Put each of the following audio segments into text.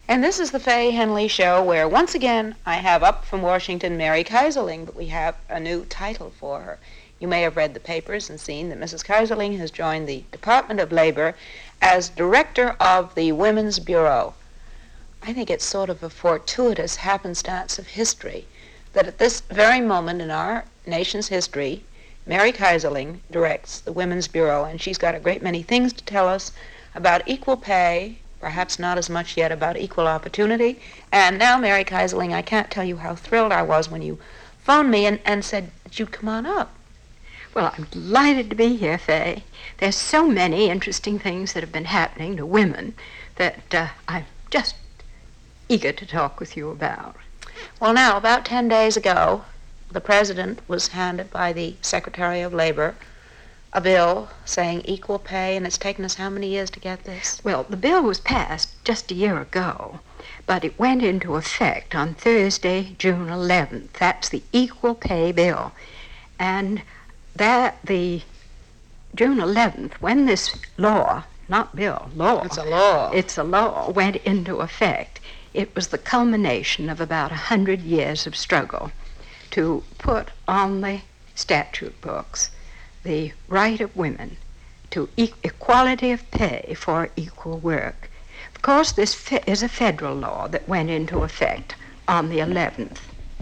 And this is the Faye Henley Show, where once again I have up from Washington Mary Kaiserling, but we have a new title for her. You may have read the papers and seen that Mrs. Kaiserling has joined the Department of Labor as Director of the Women's Bureau. I think it's sort of a fortuitous happenstance of history that at this very moment in our nation's history, Mary Kaiserling directs the Women's Bureau, and she's got a great many things to tell us about equal pay, perhaps not as much yet about equal opportunity. And now, Mary Kaiserling, I can't tell you how thrilled I was when you phoned me and said that you'd come on up. Well, I'm delighted to be here, Faye. There's so many interesting things that have been happening to women that I'm just eager to talk with you about. Well, now, about 10 days ago, the President was handed by the Secretary of Labor a bill saying equal pay, and it's taken us how many years to get this? Well, the bill was passed just a year ago, but it went into effect on Thursday, June 11th. That's the equal pay bill. And that the June 11th, when this law, not bill, law. It's a law. It's a law, went into effect. It was the culmination of about 100 years of struggle to put on the statute books the right of women to equality of pay for equal work. Of course, this is a federal law that went into effect on the 11th.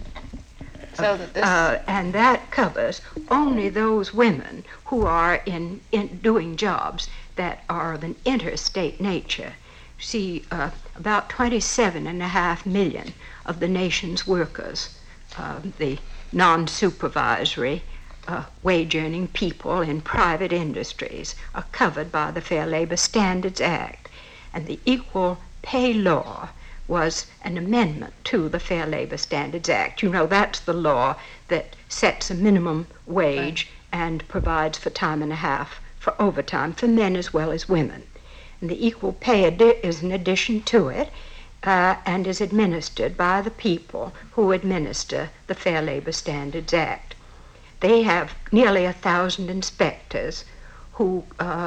So that this... and that covers only those women who are in doing jobs that are of an interstate nature. See, about 27.5 million of the nation's workers, the non-supervisory wage-earning people in private industries, are covered by the Fair Labor Standards Act. And the Equal Pay Law was an amendment to the Fair Labor Standards Act. You know, that's the law that sets a minimum wage and provides for time and a half for overtime for men as well as women. And the Equal Pay is an addition to it and is administered by the people who administer the Fair Labor Standards Act. They have nearly 1,000 inspectors who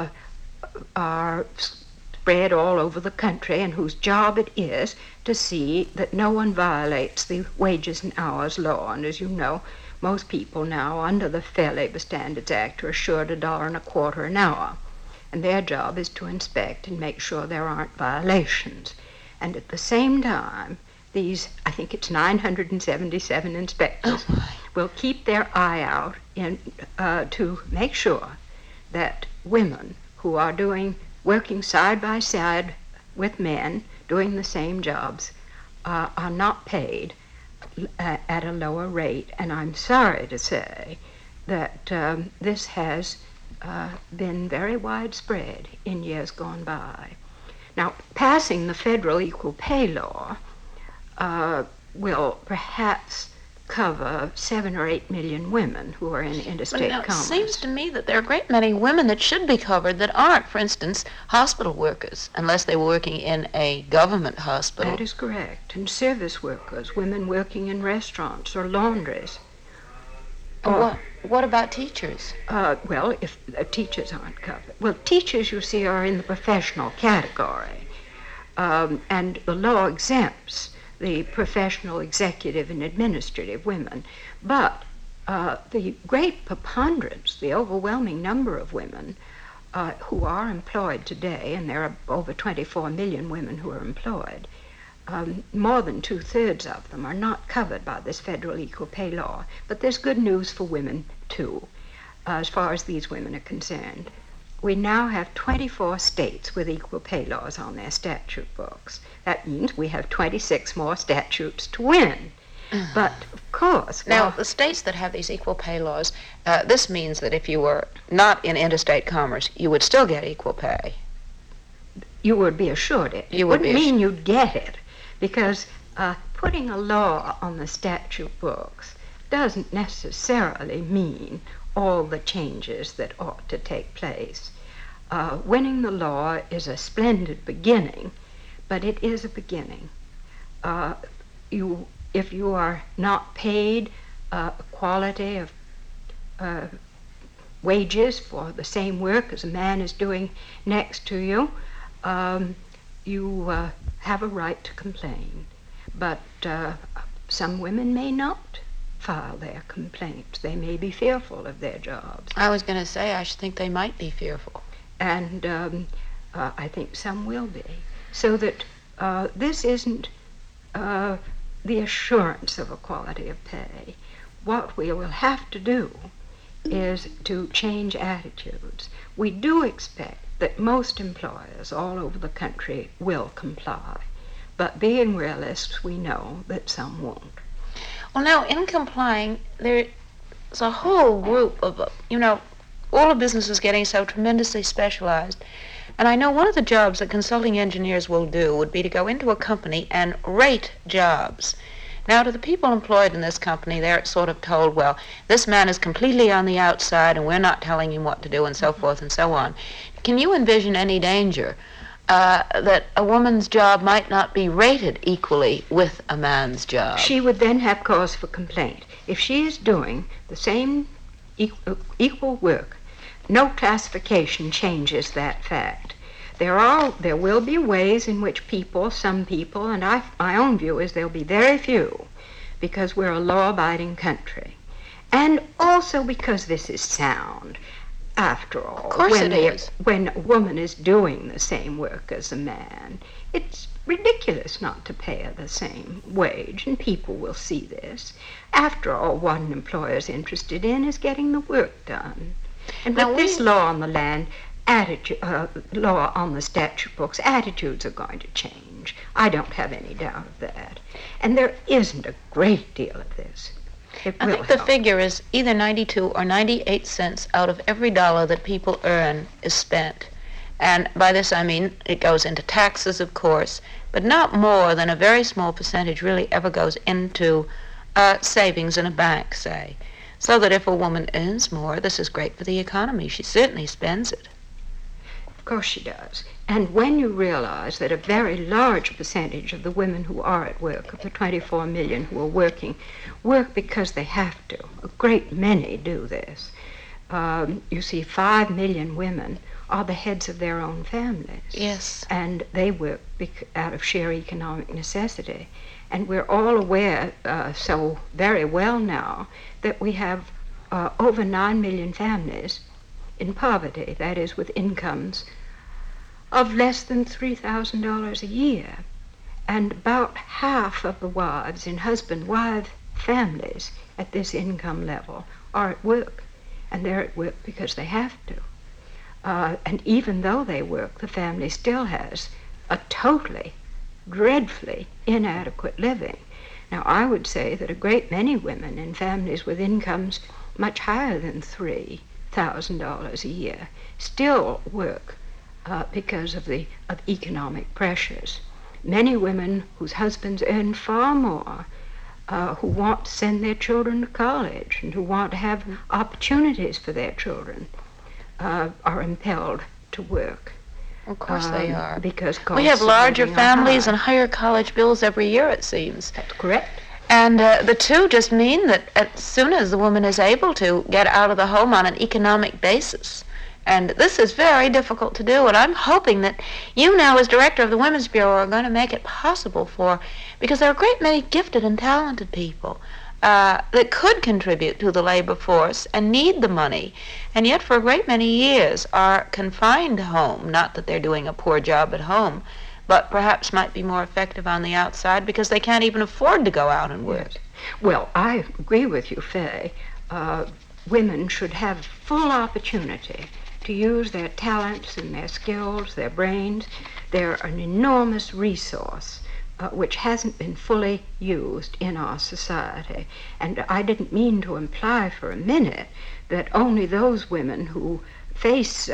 are spread all over the country and whose job it is to see that no one violates the wages and hours law. And as you know, most people now under the Fair Labor Standards Act are assured $1.25 an hour. And their job is to inspect and make sure there aren't violations. And at the same time, these, I think it's 977 inspectors, will keep their eye out to make sure that women who are working side by side with men doing the same jobs are not paid at a lower rate. And I'm sorry to say that this has been very widespread in years gone by. Now, passing the federal equal pay law will perhaps cover 7 or 8 million women who are in interstate commerce. It seems to me that there are a great many women that should be covered that aren't. For instance, hospital workers, unless they were working in a government hospital. That is correct. And service workers, women working in restaurants or laundries. What about teachers? Well, if teachers aren't covered. Well, teachers, you see, are in the professional category. And the law exempts the professional, executive, and administrative women. But the great preponderance, the overwhelming number of women who are employed today, and there are over 24 million women who are employed, more than 2/3 of them are not covered by this federal equal pay law. But there's good news for women, too, as far as these women are concerned. We now have 24 states with equal pay laws on their statute books. That means we have 26 more statutes to win. But, of course... Now, the states that have these equal pay laws, this means that if you were not in interstate commerce, you would still get equal pay. You would be assured it. It wouldn't mean you'd get it, because putting a law on the statute books doesn't necessarily mean all the changes that ought to take place. Winning the law is a splendid beginning, but it is a beginning. If you are not paid quality of wages for the same work as a man is doing next to you, you have a right to complain, but some women may not file their complaints. They may be fearful of their jobs. I was going to say, I should think they might be fearful. And I think some will be. So that this isn't the assurance of equality of pay. What we will have to do is to change attitudes. We do expect that most employers all over the country will comply, but being realists, we know that some won't. Well, now, in complying, there's a whole group of, all of business is getting so tremendously specialized. And I know one of the jobs that consulting engineers will do would be to go into a company and rate jobs. Now, to the people employed in this company, they're sort of told, well, this man is completely on the outside and we're not telling him what to do and so forth and so on. Can you envision any danger that a woman's job might not be rated equally with a man's job? She would then have cause for complaint. If she is doing the same equal work, no classification changes that fact. There will be ways in which some people, and my own view is there'll be very few, because we're a law-abiding country. And also because this is sound. After all, of course it is. When a woman is doing the same work as a man, it's ridiculous not to pay her the same wage, and people will see this. After all, what an employer is interested in is getting the work done. And with this law on the land, law on the statute books, attitudes are going to change. I don't have any doubt of that. And there isn't a great deal of this. I think the figure is either 92 or 98 cents out of every dollar that people earn is spent. And by this I mean it goes into taxes, of course, but not more than a very small percentage really ever goes into savings in a bank, say. So that if a woman earns more, this is great for the economy. She certainly spends it. Of course she does. And when you realize that a very large percentage of the women who are at work, of the 24 million who are working, work because they have to. A great many do this. You see, 5 million women are the heads of their own families. Yes. And they work out of sheer economic necessity. And we're all aware so very well now that we have over 9 million families in poverty, that is, with incomes of less than $3,000 a year. And about half of the wives in husband-wife families at this income level are at work. And they're at work because they have to. And even though they work, the family still has a totally, dreadfully inadequate living. Now, I would say that a great many women in families with incomes much higher than $3,000 a year still work because of economic pressures. Many women whose husbands earn far more, who want to send their children to college and who want to have opportunities for their children, are impelled to work. Of course they are. Because we have larger families and higher college bills every year, it seems. That's correct. And the two just mean that as soon as the woman is able to get out of the home on an economic basis, and this is very difficult to do, and I'm hoping that you now as director of the Women's Bureau are going to make it possible because there are a great many gifted and talented people that could contribute to the labor force and need the money, and yet for a great many years are confined home. Not that they're doing a poor job at home, but perhaps might be more effective on the outside because they can't even afford to go out and work. Yes. Well, I agree with you, Faye. Women should have full opportunity to use their talents and their skills, their brains. They're an enormous resource which hasn't been fully used in our society. And I didn't mean to imply for a minute that only those women who face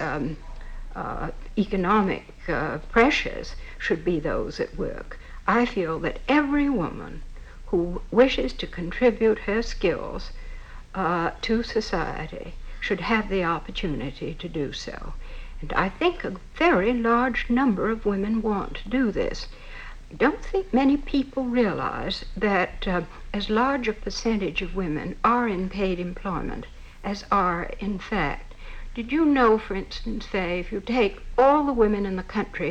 economic pressures should be those at work. I feel that every woman who wishes to contribute her skills to society should have the opportunity to do so. And I think a very large number of women want to do this. I don't think many people realize that as large a percentage of women are in paid employment as are in fact. Did you know, for instance, Faye, if you take all the women in the country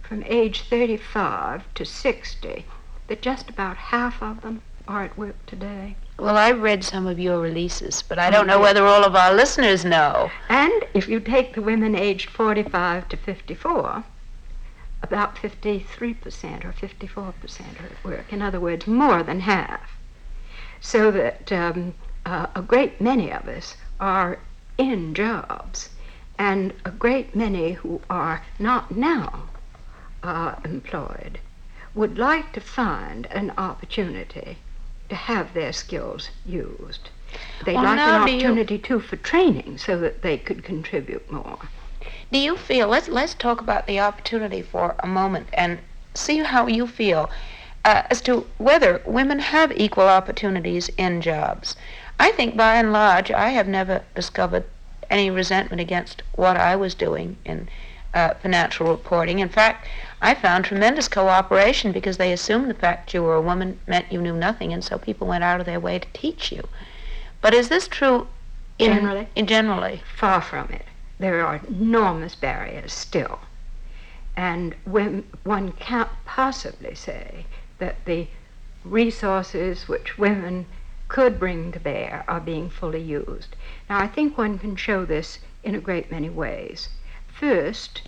from age 35 to 60, that just about half of them are at work today. Well, I read some of your releases, but I don't know whether all of our listeners know. And if you take the women aged 45 to 54, about 53% or 54% are at work. In other words, more than half. So that a great many of us are in jobs, and a great many who are not now employed would like to find an opportunity to have their skills used. They'd like an opportunity, too, for training so that they could contribute more. Do you feel, let's talk about the opportunity for a moment and see how you feel as to whether women have equal opportunities in jobs. I think by and large I have never discovered any resentment against what I was doing in financial reporting. In fact, I found tremendous cooperation because they assumed the fact you were a woman meant you knew nothing, and so people went out of their way to teach you. But is this true generally? Far from it. There are enormous barriers still. And one can't possibly say that the resources which women could bring to bear are being fully used. Now, I think one can show this in a great many ways. First,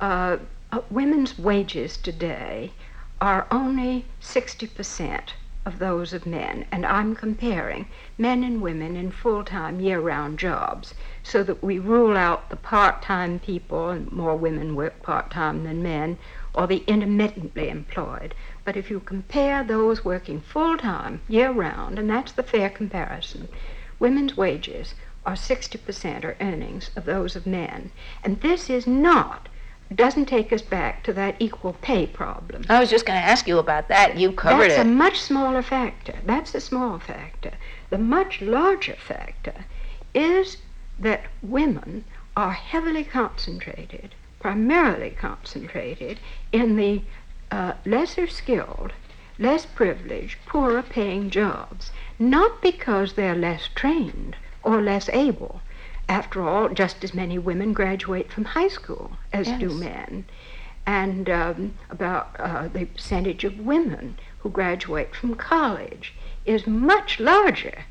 women's wages today are only 60% of those of men, and I'm comparing men and women in full-time, year-round jobs, so that we rule out the part-time people, and more women work part-time than men, or the intermittently employed. But if you compare those working full-time, year-round, and that's the fair comparison, women's wages are 60% or earnings of those of men. And this is doesn't take us back to that equal pay problem. I was just going to ask you about that. You covered it. That's a much smaller factor. That's a small factor. The much larger factor is that women are heavily concentrated, primarily concentrated, in the lesser skilled, less privileged, poorer paying jobs, not because they're less trained or less able. After all, just as many women graduate from high school as do men. And about the percentage of women who graduate from college is much larger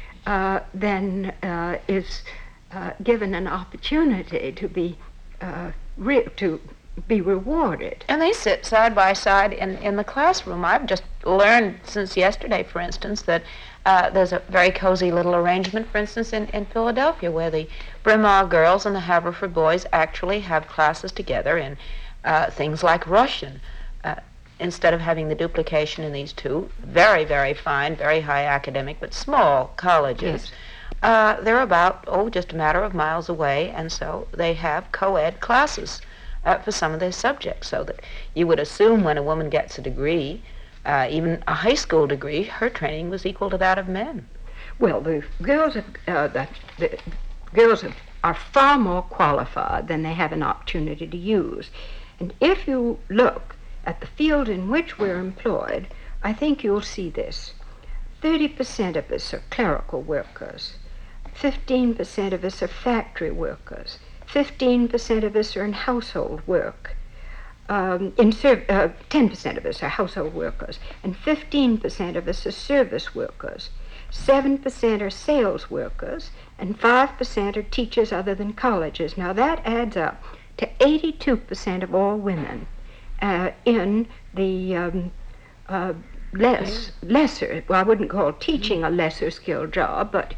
than is given an opportunity to be rewarded. And they sit side by side in the classroom. I've just learned since yesterday, for instance, that there's a very cozy little arrangement, for instance, in Philadelphia, where the Bryn Mawr girls and the Haverford boys actually have classes together in things like Russian, instead of having the duplication in these two very, very fine, very high academic, but small colleges. Yes. They're about, just a matter of miles away, and so they have co-ed classes for some of their subjects, so that you would assume when a woman gets a degree, even a high school degree, her training was equal to that of men. Well, the girls are far more qualified than they have an opportunity to use. And if you look at the field in which we're employed, I think you'll see this. 30% of us are clerical workers. 15% of us are factory workers. 15% of us are in household work. 10% of us are household workers, and 15% of us are service workers. 7% are sales workers, and 5% are teachers other than colleges. Now that adds up to 82% of all women in the lesser, well, I wouldn't call teaching a lesser skilled job, but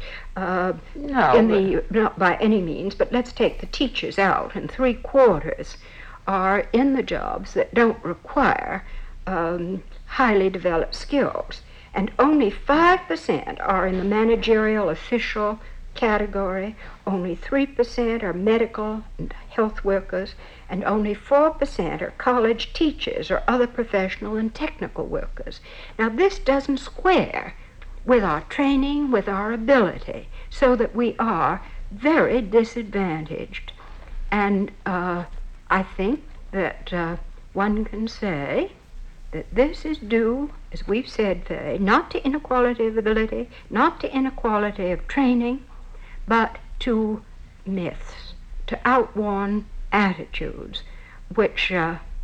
not by any means, but let's take the teachers out, and 3/4 are in the jobs that don't require highly developed skills. And only 5% are in the managerial official category, only 3% are medical and health workers, and only 4% are college teachers or other professional and technical workers. Now this doesn't square with our training, with our ability, so that we are very disadvantaged. And I think that one can say that this is due, as we've said today, not to inequality of ability, not to inequality of training, but to myths, to outworn attitudes, which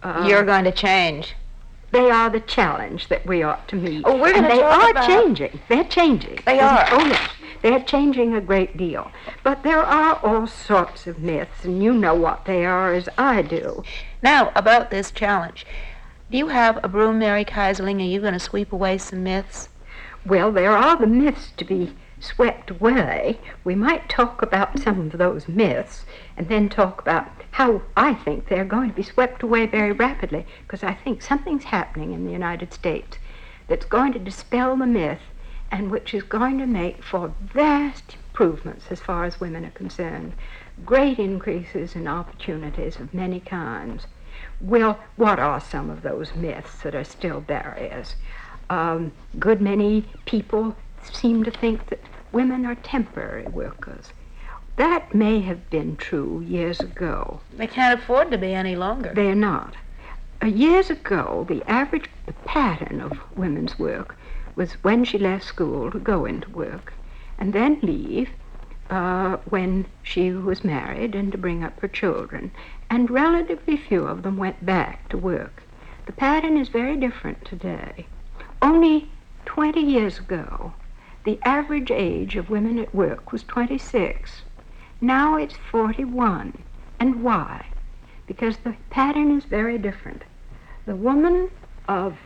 You're going to change. They are the challenge that we ought to meet. Oh, we're going to talk about... They are changing. They're changing. They are. Oh, yes. They're changing a great deal. But there are all sorts of myths, and you know what they are as I do. Now, about this challenge. Do you have a broom, Mary Kaiserling? Are you going to sweep away some myths? Well, there are the myths to be swept away. We might talk about some of those myths and then talk about how I think they're going to be swept away very rapidly, because I think something's happening in the United States that's going to dispel the myth and which is going to make for vast improvements as far as women are concerned, great increases in opportunities of many kinds. Well, what are some of those myths that are still barriers? Good many people seem to think that women are temporary workers. That may have been true years ago. They can't afford to be any longer. They're not. Years ago, the pattern of women's work was when she left school to go into work and then leave when she was married and to bring up her children. And relatively few of them went back to work. The pattern is very different today. Only 20 years ago, the average age of women at work was 26. Now it's 41. And why? Because the pattern is very different. The woman of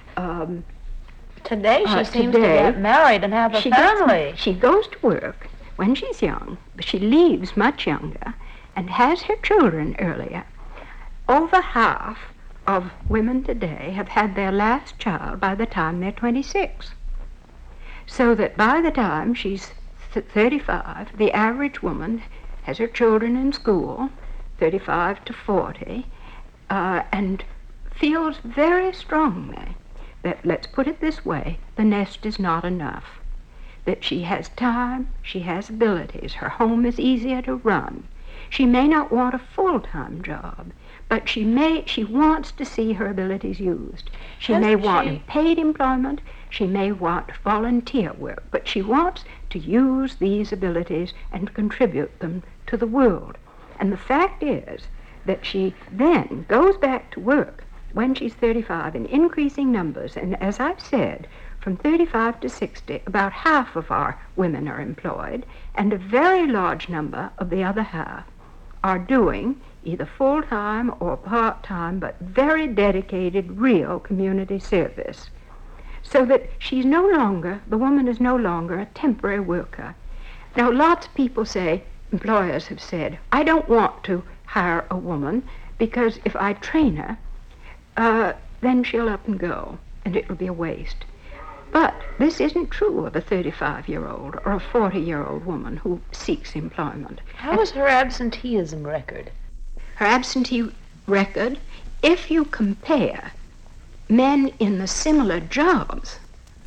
today she seems to get married and have a family. She goes to work when she's young, but she leaves much younger and has her children earlier. Over half of women today have had their last child by the time they're 26. So that by the time she's 35, the average woman has her children in school, 35 to 40, and feels very strongly that, let's put it this way, the nest is not enough. That she has time, she has abilities, her home is easier to run. She may not want a full-time job, but she wants to see her abilities used. She may want paid employment, she may want volunteer work, but she wants to use these abilities and contribute them to the world. And the fact is that she then goes back to work when she's 35 in increasing numbers, and as I've said, from 35 to 60, about half of our women are employed, and a very large number of the other half are doing either full-time or part-time, but very dedicated, real community service. So that the woman is no longer a temporary worker. Now, lots of people say, employers have said, I don't want to hire a woman because if I train her, then she'll up and go, and it'll be a waste. But this isn't true of a 35-year-old or a 40-year-old woman who seeks employment. How is her absenteeism record? Her absentee record, if you compare men in the similar jobs,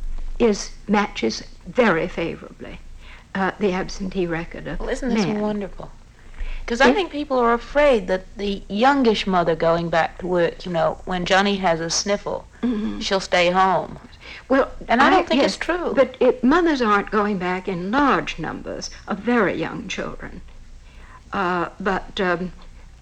matches very favorably the absentee record of Well, isn't this men. wonderful? Because I think people are afraid that the youngish mother going back to work, when Johnny has a sniffle, she'll stay home. Well, and I don't think it's true. But mothers aren't going back in large numbers of very young children. Again,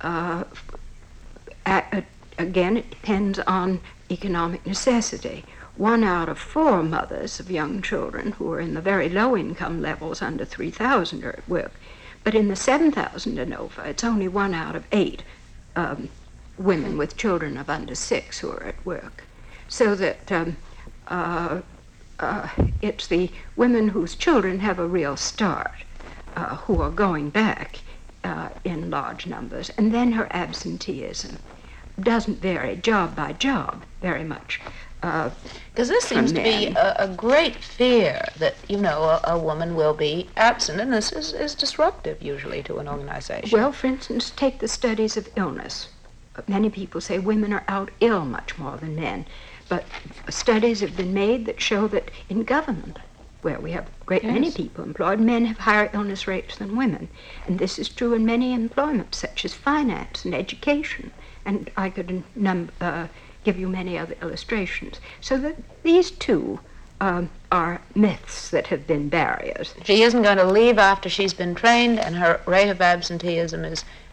it depends on economic necessity. 1 out of 4 mothers of young children who are in the very low income levels under 3,000 are at work. But in the 7,000 and over, it's only 1 out of 8 women with children of under 6 who are at work. So that it's the women whose children have a real start who are going back in large numbers. And then her absenteeism doesn't vary job by job very much. Because this seems to be a great fear that, a woman will be absent, and this is disruptive usually to an organization. Well, for instance, take the studies of illness. Many people say women are out ill much more than men, but studies have been made that show that in government, where we have a great many people employed, men have higher illness rates than women. And this is true in many employments, such as finance and education. And I could give you many other illustrations. So that these two are myths that have been barriers. She isn't going to leave after she's been trained, and her rate of absenteeism is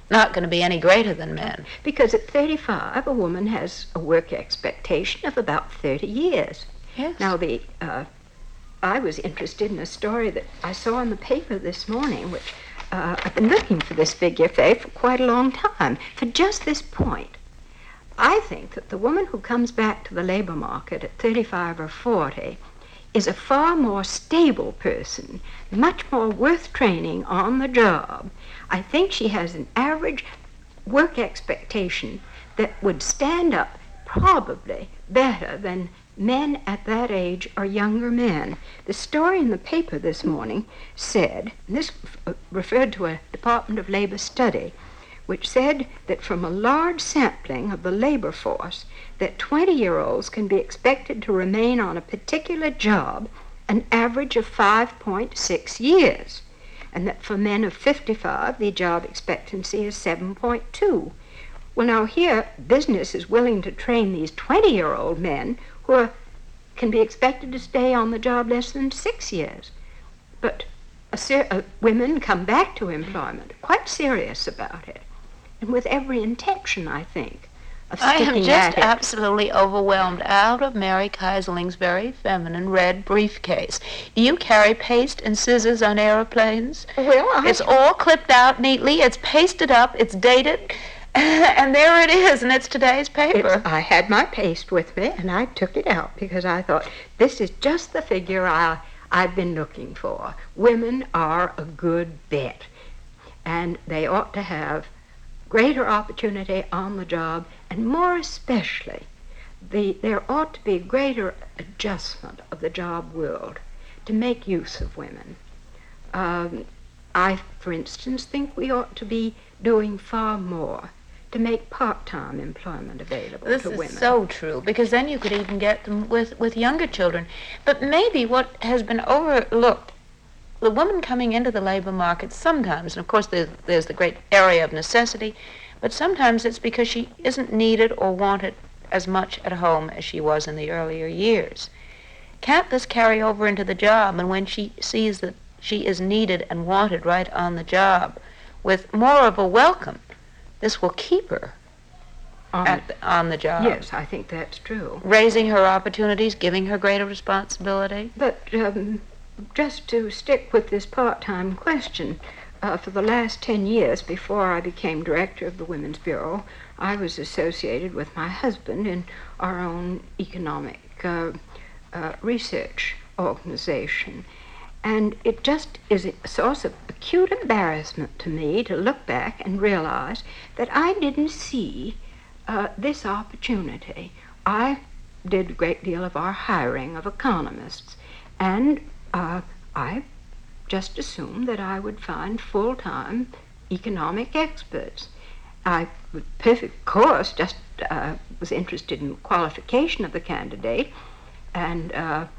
not going to be any greater than men. Because at 35, a woman has a work expectation of about 30 years. Yes. Now, I was interested in a story that I saw in the paper this morning, which I've been looking for this figure, Faye, for quite a long time, for just this point. I think that the woman who comes back to the labor market at 35 or 40 is a far more stable person, much more worth training on the job. I think she has an average work expectation that would stand up probably better than men at that age or younger men. The story in the paper this morning said, and this referred to a Department of Labor study, which said that from a large sampling of the labor force, that 20-year-olds can be expected to remain on a particular job an average of 5.6 years, and that for men of 55, the job expectancy is 7.2. Well, now here, business is willing to train these 20-year-old men who can be expected to stay on the job less than 6 years. But women come back to employment quite serious about it, and with every intention, I think, of sticking I am just at it. absolutely overwhelmed out of Mary Keiseling's very feminine red briefcase. Do you carry paste and scissors on airplanes? Well, It's all clipped out neatly, it's pasted up, it's dated, and there it is, and it's today's paper. I had my paste with me, and I took it out because I thought, this is just the figure I've been looking for. Women are a good bet, and they ought to have greater opportunity on the job, and more especially, there ought to be greater adjustment of the job world to make use of women. I, for instance, think we ought to be doing far more to make part-time employment available to women. This is so true, because then you could even get them with younger children. But maybe what has been overlooked, the woman coming into the labor market sometimes, and of course there's the great area of necessity, but sometimes it's because she isn't needed or wanted as much at home as she was in the earlier years. Can't this carry over into the job, and when she sees that she is needed and wanted right on the job, with more of a welcome, this will keep her on the job? Yes, I think that's true. Raising her opportunities, giving her greater responsibility. But just to stick with this part-time question, for the last 10 years before I became director of the Women's Bureau, I was associated with my husband in our own economic research organization. And it just is a source of acute embarrassment to me to look back and realize that I didn't see this opportunity. I did a great deal of our hiring of economists, and I just assumed that I would find full-time economic experts. I, with perfect course, just was interested in the qualification of the candidate, and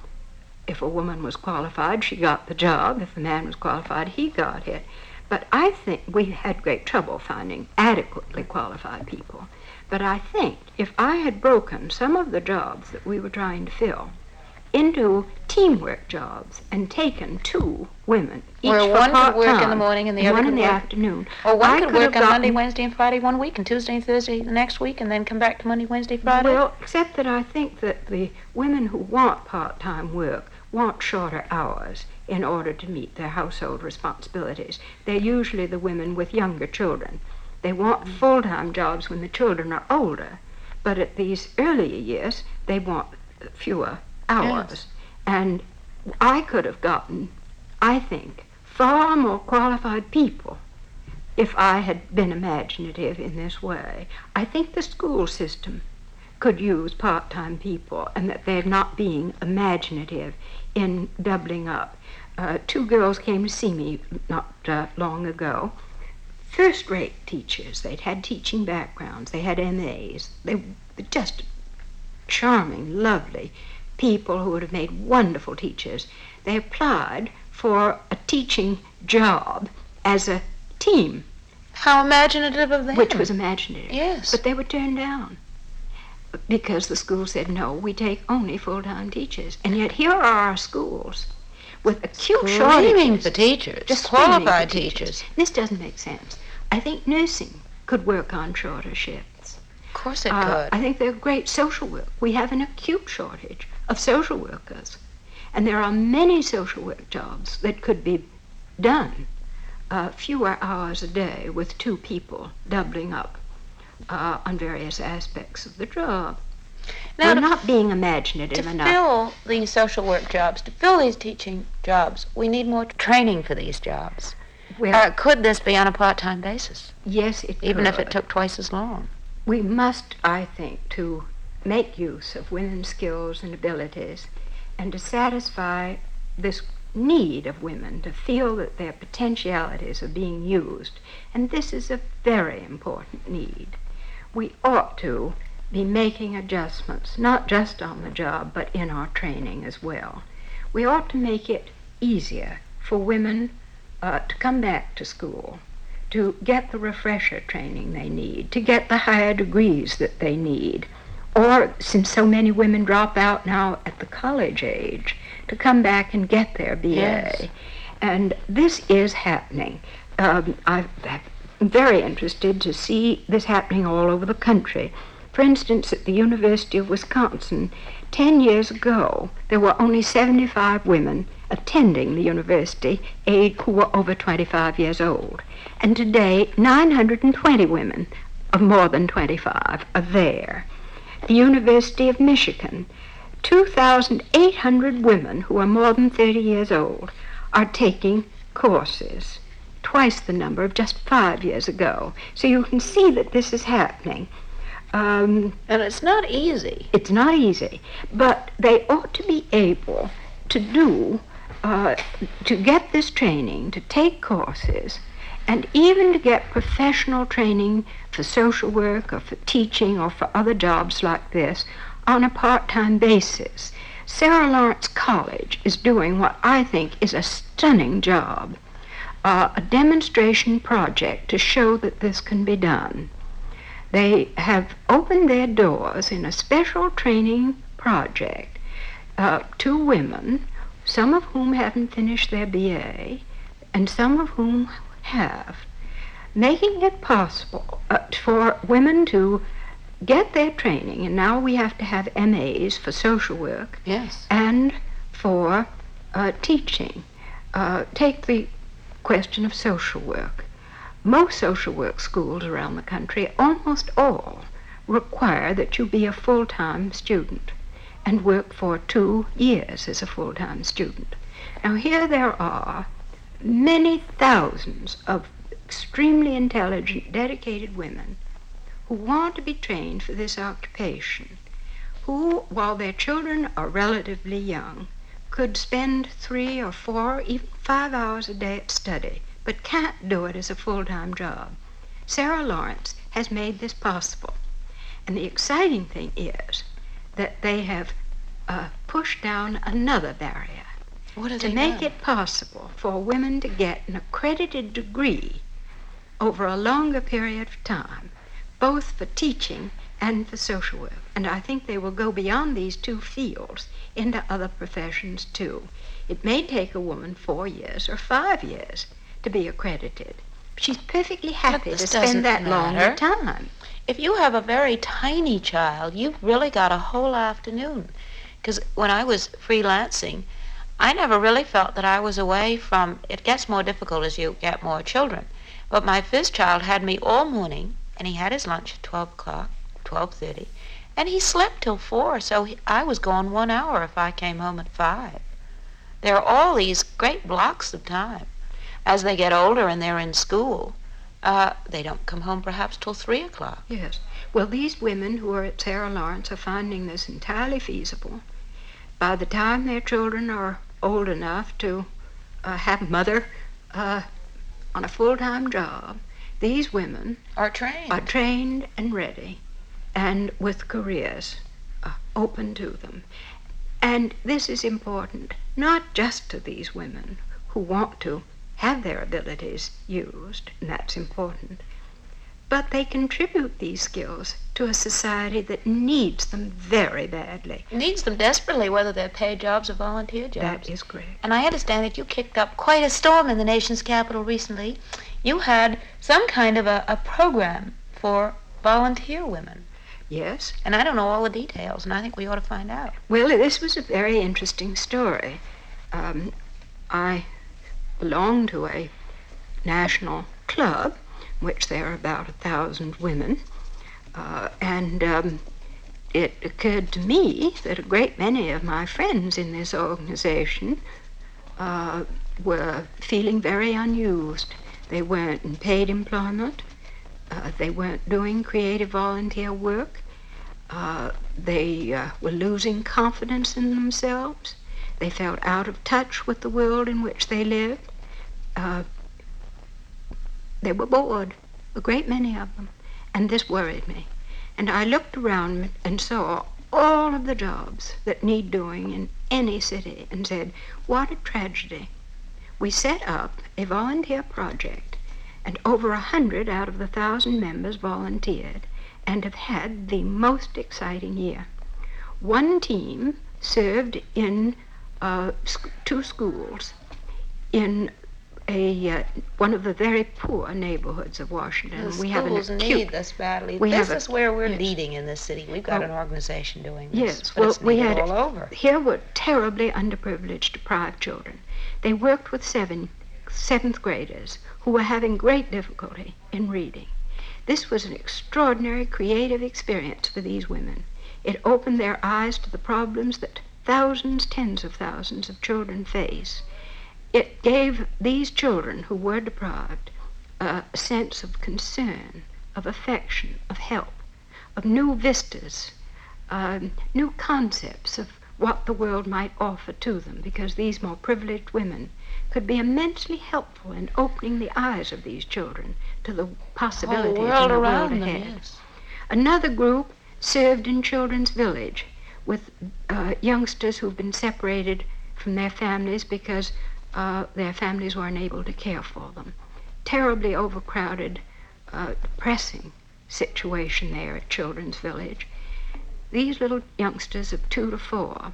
if a woman was qualified, she got the job. If a man was qualified, he got it. But I think we had great trouble finding adequately qualified people. But I think if I had broken some of the jobs that we were trying to fill into teamwork jobs and taken 2 women, each where for one could work in the part-time, morning and the and other one in could the work afternoon. Or one I could have work on Monday, gotten- Wednesday, and Friday one week, and Tuesday and Thursday the next week, and then come back to Monday, Wednesday, Friday. Well, except that I think that the women who want part-time work want shorter hours in order to meet their household responsibilities. They're usually the women with younger children. They want full-time jobs when the children are older, but at these earlier years, they want fewer hours. Yes. And I could have gotten, I think, far more qualified people if I had been imaginative in this way. I think the school system could use part-time people, and that they're not being imaginative in doubling up. 2 girls came to see me not long ago. First-rate teachers. They'd had teaching backgrounds. They had MAs. They were just charming, lovely people who would have made wonderful teachers. They applied for a teaching job as a team. How imaginative of them. Which was imaginative. Yes. But they were turned down because the school said, no, we take only full-time teachers. And yet here are our schools with acute Screaming shortages. for teachers, Just qualified screaming for teachers. This doesn't make sense. I think nursing could work on shorter shifts. Of course it could. I think they're great social work. We have an acute shortage of social workers. And there are many social work jobs that could be done fewer hours a day with 2 people doubling up on various aspects of the job. Now, We're not being imaginative enough. To fill these social work jobs, to fill these teaching jobs, we need more training for these jobs. Well, Could this be on a part-time basis, yes, it even if it could. took twice as long? We must, I think, to make use of women's skills and abilities and to satisfy this need of women to feel that their potentialities are being used. And this is a very important need. We ought to be making adjustments, not just on the job, but in our training as well. We ought to make it easier for women to come back to school, to get the refresher training they need, to get the higher degrees that they need, or, since so many women drop out now at the college age, to come back and get their BA. Yes. And this is happening. I'm very interested to see this happening all over the country. For instance, at the University of Wisconsin, 10 years ago, there were only 75 women attending the university who were over 25 years old. And today, 920 women of more than 25 are there. The University of Michigan, 2,800 women who are more than 30 years old are taking courses, twice the number of just 5 years ago. So you can see that this is happening. And it's not easy. It's not easy, but they ought to be able to get this training, to take courses, and even to get professional training for social work or for teaching or for other jobs like this on a part-time basis. Sarah Lawrence College is doing what I think is a stunning job, a demonstration project to show that this can be done. They have opened their doors in a special training project to women, some of whom haven't finished their BA, and some of whom have, making it possible for women to get their training. And now we have to have MAs for social work. Yes. And for teaching. Take the question of social work. Most social work schools around the country, almost all, require that you be a full-time student and work for 2 years as a full-time student. Now here there are many thousands of extremely intelligent, dedicated women who want to be trained for this occupation, who, while their children are relatively young, could spend 3 or 4, even 5 hours a day at study, but can't do it as a full-time job. Sarah Lawrence has made this possible. And the exciting thing is that they have pushed down another barrier to make it possible for women to get an accredited degree over a longer period of time, both for teaching and for social work. And I think they will go beyond these 2 fields into other professions too. It may take a woman 4 years or 5 years to be accredited. She's perfectly happy to spend that longer time. If you have a very tiny child, you've really got a whole afternoon. Because when I was freelancing, I never really felt that I was away from, it gets more difficult as you get more children. But my first child had me all morning, and he had his lunch at 12 o'clock, 12:30, and he slept till 4, so I was gone 1 hour if I came home at 5. There are all these great blocks of time. As they get older and they're in school, they don't come home perhaps till 3 o'clock. Yes. Well, these women who are at Sarah Lawrence are finding this entirely feasible. By the time their children are old enough to have a mother on a full-time job, these women Are trained and ready, and with careers open to them. And this is important, not just to these women who want to have their abilities used, and that's important, but they contribute these skills to a society that needs them very badly. Needs them desperately, whether they're paid jobs or volunteer jobs. That is correct. And I understand that you kicked up quite a storm in the nation's capital recently you had some kind of a program for volunteer women. Yes. And I don't know all the details, and I think we ought to find out. Well, this was a very interesting story. I belong to a national club, in which there are about 1,000 women, and it occurred to me that a great many of my friends in this organization were feeling very unused. They weren't in paid employment. They weren't doing creative volunteer work. They were losing confidence in themselves. They felt out of touch with the world in which they lived. They were bored, a great many of them, and this worried me. And I looked around and saw all of the jobs that need doing in any city and said, what a tragedy. We set up a volunteer project, and over 100 out of the 1,000 members volunteered and have had the most exciting year. One team served in 2 schools in one of the very poor neighborhoods of Washington. The schools need this badly. This is where we're leading in this city. We've got an organization doing this. Yes, but it's needed all over. Here were terribly underprivileged, deprived children. They worked with seventh graders who were having great difficulty in reading. This was an extraordinary creative experience for these women. It opened their eyes to the problems that thousands, tens of thousands of children face. It gave these children who were deprived a sense of concern, of affection, of help, of new vistas, new concepts of what the world might offer to them, because these more privileged women could be immensely helpful in opening the eyes of these children to the possibilities in the world ahead. Them, yes. Another group served in Children's Village with youngsters who've been separated from their families because their families were unable to care for them. Terribly overcrowded, depressing situation there at Children's Village. These little youngsters of 2 to 4,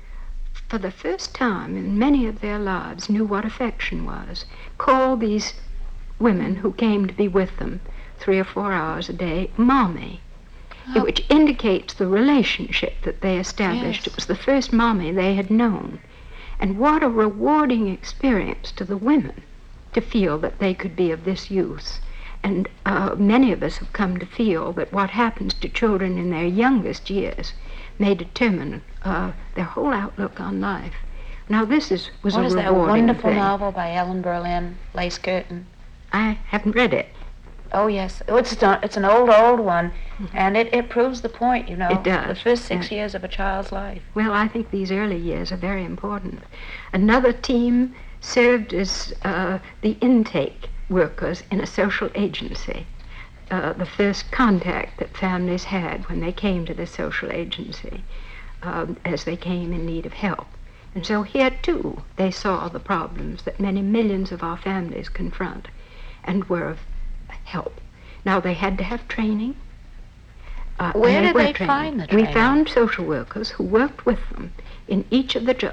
for the first time in many of their lives, knew what affection was, called these women who came to be with them 3 or 4 hours a day, Mommy, which indicates the relationship that they established. Yes. It was the first Mommy they had known. And what a rewarding experience to the women to feel that they could be of this use. And many of us have come to feel that what happens to children in their youngest years may determine their whole outlook on life. Now this was a rewarding thing. What is that wonderful novel by Ellen Berlin, Lace Curtain? I haven't read it. Oh, yes. It's an old one, and it proves the point, you know. It does. The first 6 years of a child's life. Well, I think these early years are very important. Another team served as the intake workers in a social agency, the first contact that families had when they came to the social agency as they came in need of help. And so here, too, they saw the problems that many millions of our families confront and were of help. Now, they had to have training. Where did they find the training? We found social workers who worked with them in each of the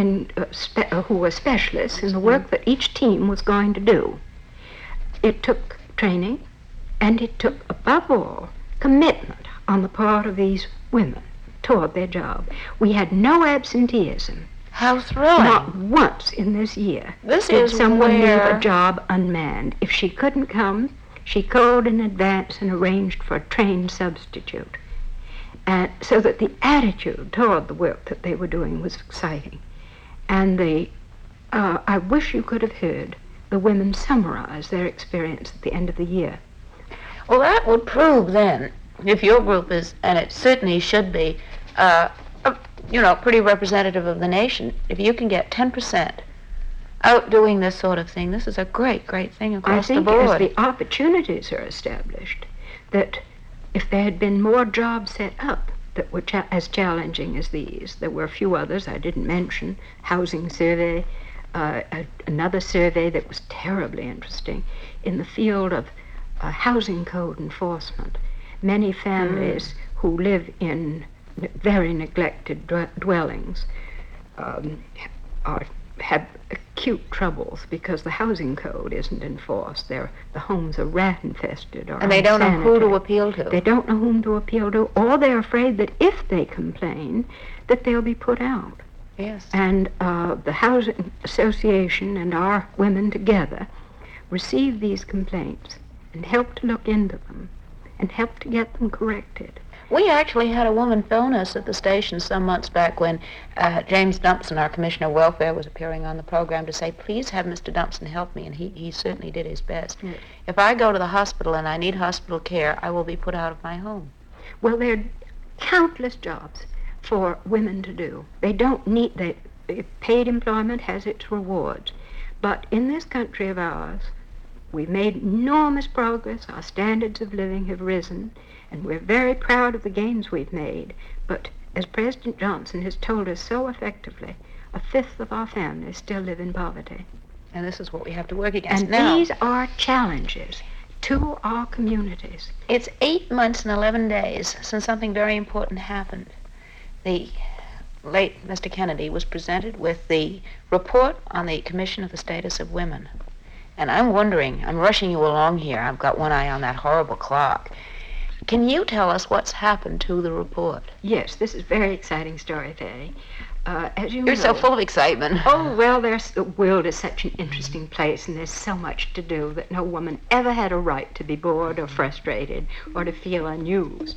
who were specialists in the work that each team was going to do. It took training, and it took, above all, commitment on the part of these women toward their job. We had no absenteeism. How thrilling. Not once in this year This did is someone leave where a job unmanned. If she couldn't come, she called in advance and arranged for a trained substitute. And so that the attitude toward the work that they were doing was exciting. And I wish you could have heard the women summarize their experience at the end of the year. Well, that would prove then, if your group is, and it certainly should be, pretty representative of the nation, if you can get 10% out doing this sort of thing, this is a great, great thing across the board. I think as the opportunities are established, that if there had been more jobs set up that were as challenging as these, there were a few others I didn't mention, housing survey, another survey that was terribly interesting in the field of housing code enforcement. Many families who live in very neglected dwellings have acute troubles because the housing code isn't enforced. The homes are rat-infested or And they don't know who to unsanitary. appeal to. They don't know whom to appeal to, or they're afraid that if they complain, that they'll be put out. Yes. And the Housing Association and our women together receive these complaints and help to look into them and help to get them corrected. We actually had a woman phone us at the station some months back when James Dumpson, our Commissioner of Welfare, was appearing on the program to say, please have Mr. Dumpson help me, and he certainly did his best. Yes. If I go to the hospital and I need hospital care, I will be put out of my home. Well, there are countless jobs for women to do. They don't need, paid employment has its rewards. But in this country of ours, we've made enormous progress. Our standards of living have risen, and we're very proud of the gains we've made. But as President Johnson has told us so effectively, a fifth of our families still live in poverty. And this is what we have to work against And now. these are challenges to our communities. It's 8 months and 11 days since something very important happened. The late Mr. Kennedy was presented with the report on the Commission of the Status of Women. And I'm wondering, I'm rushing you along here. I've got one eye on that horrible clock. Can you tell us what's happened to the report? Yes, this is a very exciting story, Fanny. As you You're know, so full of excitement. Oh, well, the world is such an interesting place, and there's so much to do that no woman ever had a right to be bored or frustrated or to feel unused.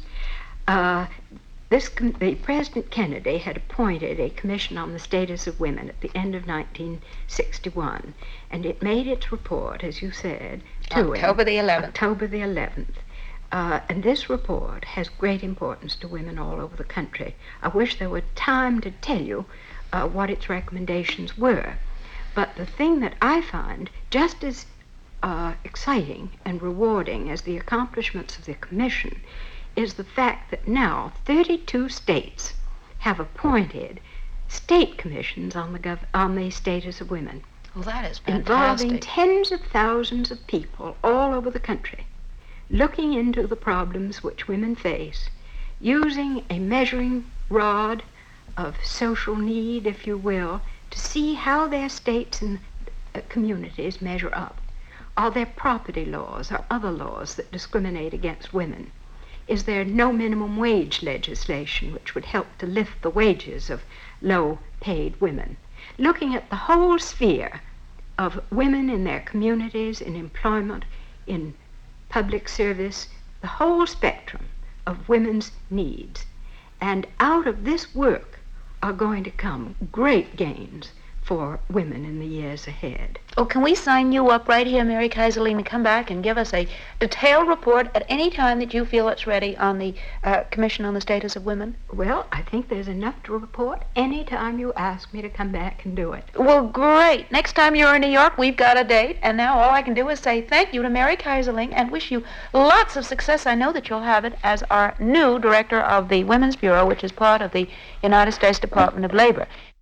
The President Kennedy had appointed a commission on the status of women at the end of 1961, and it made its report, as you said, to October the 11th. October the 11th. And this report has great importance to women all over the country. I wish there were time to tell you what its recommendations were. But the thing that I find just as exciting and rewarding as the accomplishments of the commission is the fact that now 32 states have appointed state commissions on the status of women, Well, that is involving fantastic. tens of thousands of people all over the country, looking into the problems which women face, using a measuring rod of social need, if you will, to see how their states and communities measure up. Are there property laws or other laws that discriminate against women? Is there no minimum wage legislation which would help to lift the wages of low-paid women? Looking at the whole sphere of women in their communities, in employment, in public service, the whole spectrum of women's needs. And out of this work are going to come great gains for women in the years ahead. Oh, can we sign you up right here, Mary Kaiserling, to come back and give us a detailed report at any time that you feel it's ready on the Commission on the Status of Women? Well, I think there's enough to report any time you ask me to come back and do it. Well, great. Next time you're in New York, we've got a date. And now all I can do is say thank you to Mary Kaiserling and wish you lots of success. I know that you'll have it as our new director of the Women's Bureau, which is part of the United States Department of Labor.